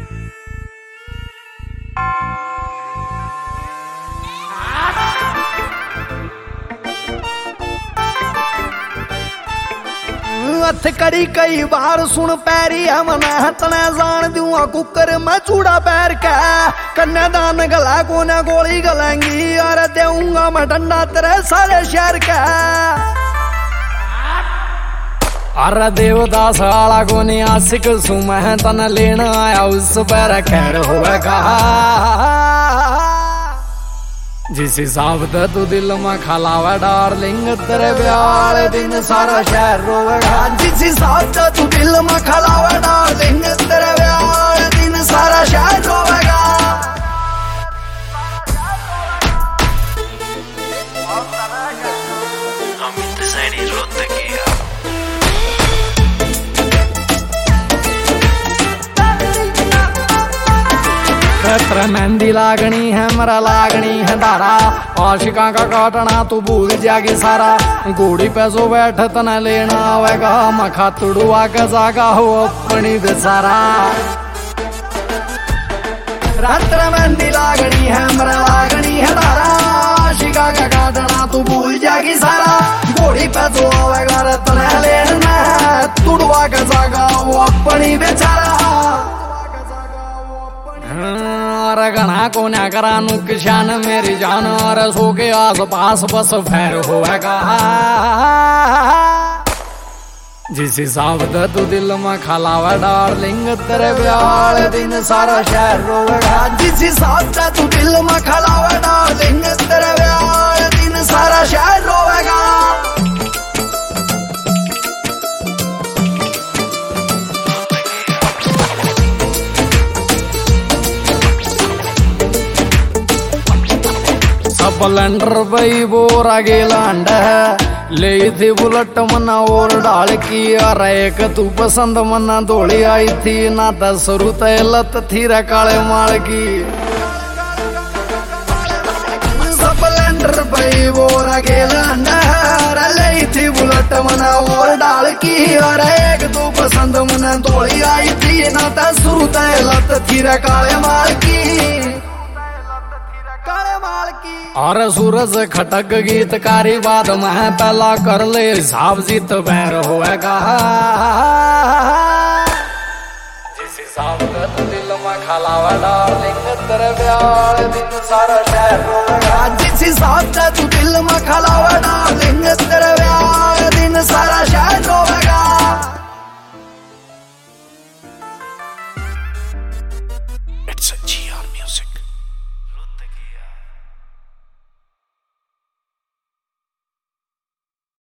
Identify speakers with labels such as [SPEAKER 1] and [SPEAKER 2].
[SPEAKER 1] हथ करी कई बार सुन पैरी है मना तना जान दूंगा कुकर मैं चूड़ा पैर के कन्यादान गला कोने गोली गलेंगी और देऊंगा मैं डंडा तेरे सारे शहर का। अरे देवदास आला कोने आशिक सुम है तना लेना आया उस पर खैर होगा। जिस हिसाब से तू दिल में खलावा डार्लिंग तेरे ब्याह दिन सारा शहर रोवेगा। जिस हिसाब से तू दिल में खलावा डार्लिंग तेरे ब्याह दिन सारा शहर रोवेगा।
[SPEAKER 2] अमित सैनी रोहतकी
[SPEAKER 1] तेरे मेहंदी लागनी है मरा लागनी है धारा आशिका का काटना तू भूल जाएगी सारा। घोड़ी पे सो बैठ तना लेना आवेगा मखा तुड़ुआ के जागा हो अपनी बेसारा। तेरे मेहंदी लागनी है मरा लागनी है धारा आशिका का काटना तू भूल जाएगी सारा। घोड़ी पे सो आवेगा तना लेना तुड़ुआ के जागा हो अपनी बेचारा। घना को न करानू किसान मेरी जान और सो के आस पास बस फैर होगा। जिस हिसाब से तू दिल में खलावा डार्लिंग तेरे ब्याह दिन सारा शहर रोवेगा। जिस हिसाब से तू दिल में खलावा डार्लिंग तेरे ब्याह दिन सारा शहर रोवेगा। स्प्लेंडर बई बोरा गेलांड ले थी बुलेट मना और डाल की और एक तू पसंद मना दौड़ी आई थी ना शुरू तलत थी रे काले माल की। स्प्लेंडर बई बोरा गेलांड ले थी बुलेट मना और डाल की और एक तू पसंद मना दौड़ी आई थी ना शुरू तलत थी रे काले माल की। और सूरज खटक गीतकारी बाद में पहला कर ले हिसाब जीत बैर होएगा। जिस हिसाब से तू दिल में खलावा डार्लिंग तेरे ब्याह दिन सारा शहर रोवेगा। जिस हिसाब से तू दिल में खलावा डार्लिंग तेरे ब्याह दिन सारा शहर रोवेगा।